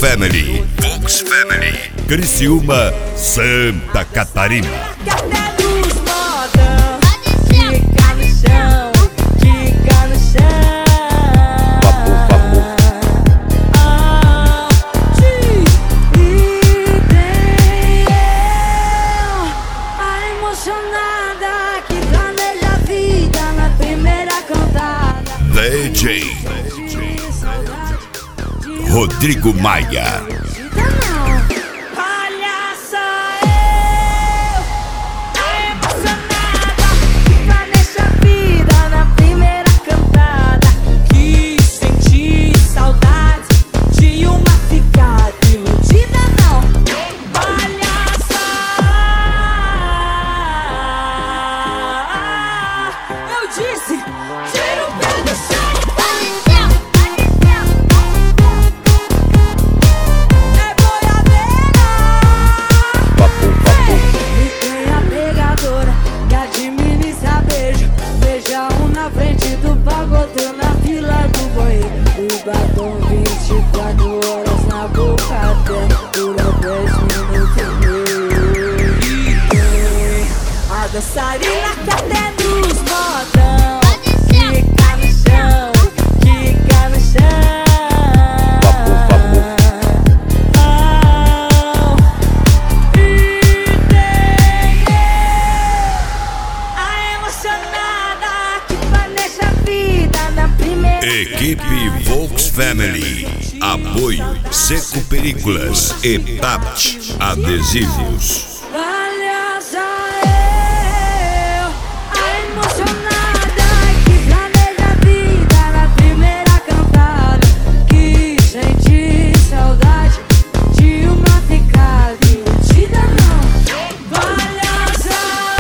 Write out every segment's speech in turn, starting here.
Family. Vox Family. Criciúma, Santa Catarina. DJ Rodrigo Maia. Batom 24 horas na boca, temperatura 10 minutos. A dançarina que até nos modão fica no chão, fica no chão. E tem a emocionada que planeja a vida na primeira. Equipe Vox Family. Apoio Seco Películas e Tapt Adesivos. Palhaça eu, a emocionada que planeja a vida na primeira cantada, que sente saudade de uma ficada iludida não. Palhaça,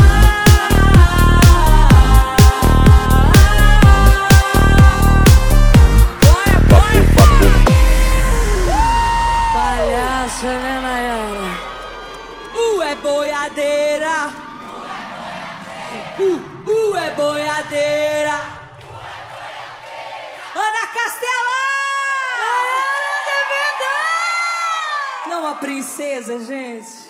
palhaça, né, Nayara? É boiadeira. É boiadeira. Ana Castela! Não, a princesa, gente.